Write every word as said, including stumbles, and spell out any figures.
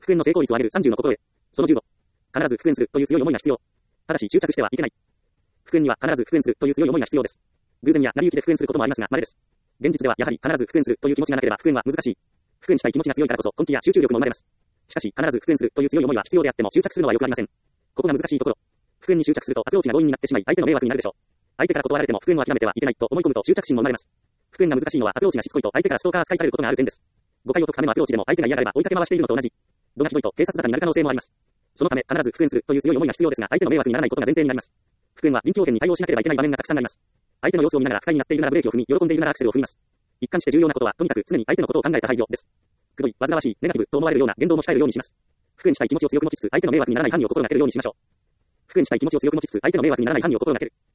復縁の成功率を上げるさんじゅうの心得。そのじゅうご。必ず復縁するという強い思いが必要。ただし執着してはいけない。復縁には必ず復縁するという強い思いが必要です。偶然や成り行きで復縁することもありますが、稀です。現実ではやはり必ず復縁するという気持ちがなければ復縁は難しい。復縁したい気持ちが強いからこそ根気や集中力も生まれます。しかし必ず復縁するという強い思いは必要であっても執着するのは良くありません。ここが難しいところ。復縁に執着するとアプローチが強引になってしまい相手の迷惑になるでしょう。相手から断られても復縁を諦めてはいけないと思い込むと執着心も生まれます。復縁が難しいのはアプローチがしつこいと相手からストーカー扱いされることがある点です。誤解を解くためのアプローチでも相手が嫌がれば追いかけ回しているのと同じ。度がひどいと警察沙汰になる可能性もあります。そのため必ず復縁するという強い思いが必要ですが相手の迷惑にならないことが前提になります。復縁は臨機応変に対応しなければいけない場面がたくさんあります。相手の様子を見ながら不快になっているならブレーキを踏み、喜んでいるならアクセルを踏みます。一貫して重要なことはとにかく常に相手のことを考えた配慮です。くどい、煩わしい、ネガティブと思われるような言動も控えるようにします。復縁したい気持ちを強く持ちつつ相手の迷惑にならない範囲を心がけるようにしましょう。復縁したい気持ちを強く持ちつつ相手の迷惑にならない範囲を心がける。